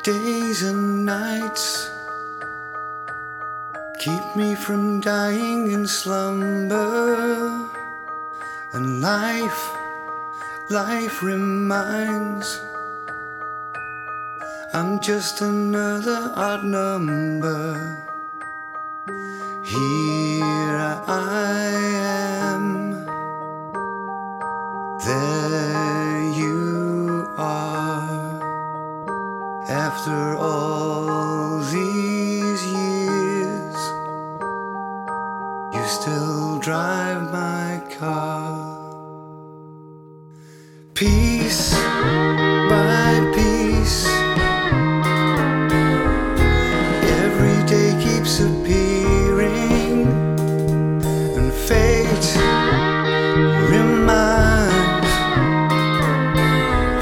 days and nights keep me from dying in slumber, and life reminds I'm just another odd number. Here I am, there you are. After all these years, you still drive my car. Piece by piece, every day keeps appearing, and fate reminds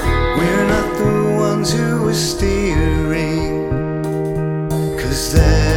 we're not the ones who are steering, 'cause there